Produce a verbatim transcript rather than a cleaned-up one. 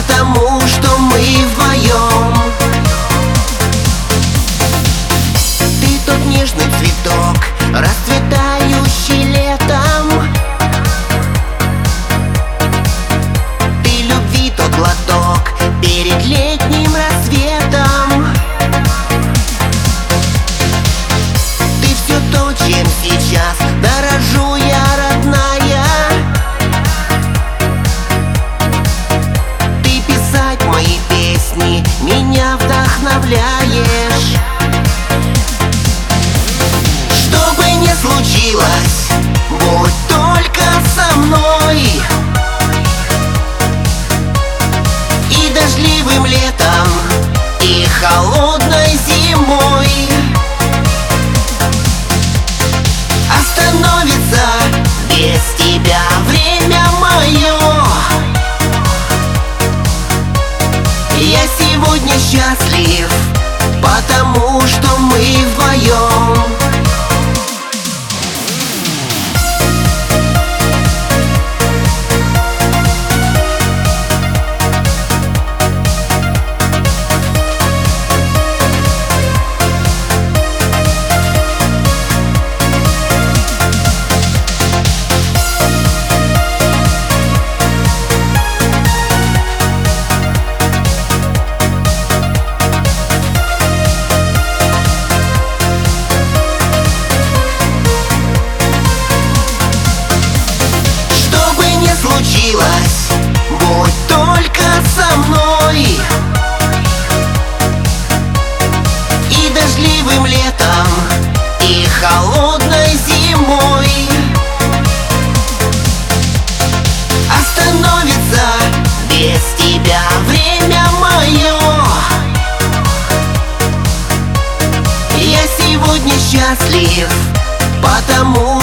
потому что мы вдвоем. Ты тот нежный цветок, расцветающий летом. Ты любви тот глоток перед летним рассветом. Ты все то, чем сейчас дорожу я, родная. Ты писать мои песни меня вдохновляешь. Что бы ни случилось, будь только со мной. И дождливым летом, и холодной зимой. Остановится без тебя время мое. Я сегодня счастлив, потому что мы вдвоем. Будь только со мной. И дождливым летом, и холодной зимой. Остановится без тебя время мое. Я сегодня счастлив, потому